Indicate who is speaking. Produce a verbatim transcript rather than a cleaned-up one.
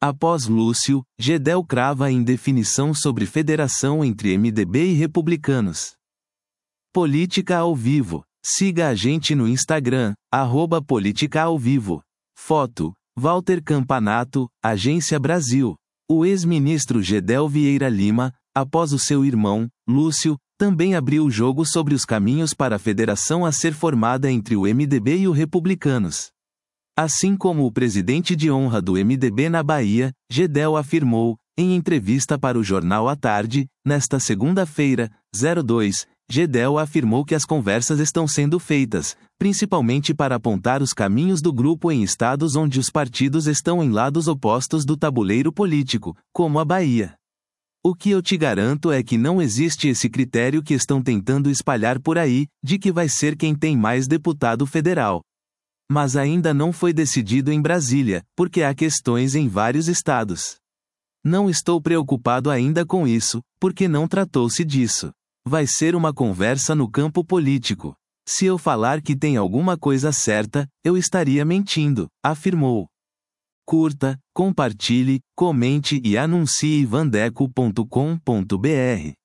Speaker 1: Após Lúcio, Gedel crava a indefinição sobre federação entre M D B e republicanos. Política ao vivo. Siga a gente no Instagram, arroba Política ao Vivo. Foto: Walter Campanato, Agência Brasil. O ex-ministro Gedel Vieira Lima, após o seu irmão, Lúcio, também abriu o jogo sobre os caminhos para a federação a ser formada entre o M D B e o Republicanos. Assim como o presidente de honra do M D B na Bahia, Gedel afirmou, em entrevista para o jornal à tarde, nesta segunda-feira, dois, Gedel afirmou que as conversas estão sendo feitas, principalmente para apontar os caminhos do grupo em estados onde os partidos estão em lados opostos do tabuleiro político, como a Bahia. O que eu te garanto é que não existe esse critério que estão tentando espalhar por aí, de que vai ser quem tem mais deputado federal. Mas ainda não foi decidido em Brasília, porque há questões em vários estados. Não estou preocupado ainda com isso, porque não tratou-se disso. Vai ser uma conversa no campo político. Se eu falar que tem alguma coisa certa, eu estaria mentindo, afirmou. Curta, compartilhe, comente e anuncie vandeco ponto com ponto br.